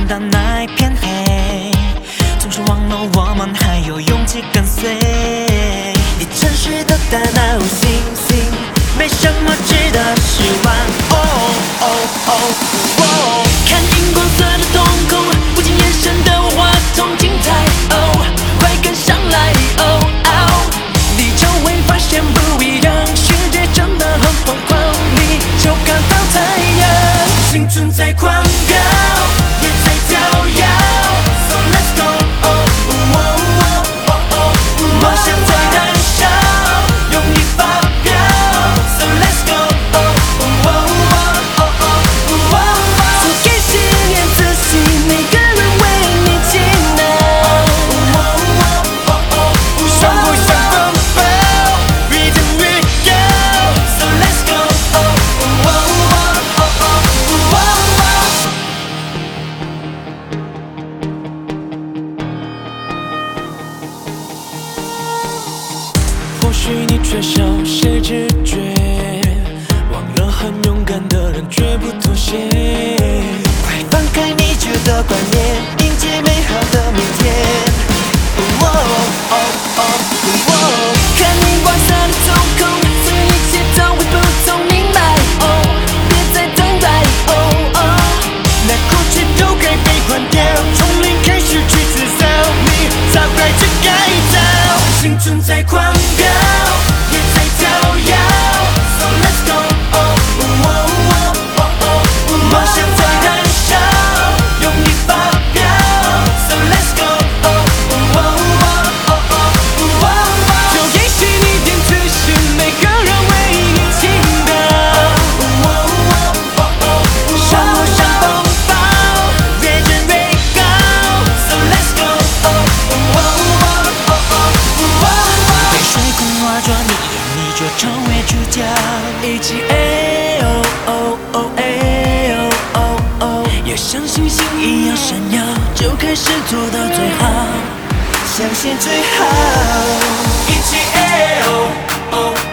的那一片黑，总是忘了我们还有勇气跟随。你城市的大脑星星，没什么值得失望。看荧光色的瞳孔，不经眼神的我画痛精彩。快跟上来！你就会发现不一样，世界真的很疯狂，你就看到太阳。青春在狂飙，也在跳跃。So let's go！ 梦想在燃烧，用力发飙。So let's go！ So 给信念自信，每个人为你倾倒。双步向风暴，越战越高。So let's go！ 或许你缺少些直觉，忘了很勇敢的人绝不妥协。快放开你旧的观念，迎接美好的明天。看荧光色的瞳孔，所有一切都会不同，明白？别再等待。那过去都该被换掉，从零开始去制造，你早该去改造。青春在狂飙，也在跳跃。So let's go！ 梦想在燃烧，用力发飙。So let's go！ 就给予你点自信，每个人为你倾倒。双目像风暴，越战越高。So let's go！ 被水困化作你眼，你就成为主角。一起要像星星一样闪耀，就开始做到最好，相信最好。一起